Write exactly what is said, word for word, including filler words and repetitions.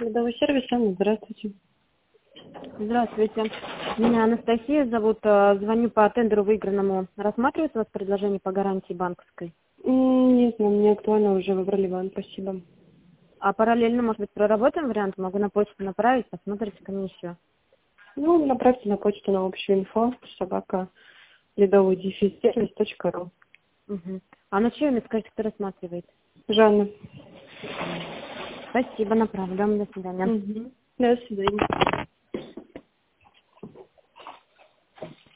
Ледовый сервис, Анна, здравствуйте. Здравствуйте. Меня Анастасия зовут. э, Звоню по тендеру выигранному. Рассматривается у вас предложение по гарантии банковской? М, Нет, нам не актуально, уже выбрали вам, спасибо. А параллельно, может быть, проработаем вариант? Могу на почту направить, посмотрите ко мне еще. Ну, направьте на почту на общую инфо, собака, ледовый дефис сервис точка ру. Угу. А на чье имя скажите, кто рассматривает? Жанна. Спасибо, направлю. До свидания. Угу. До свидания.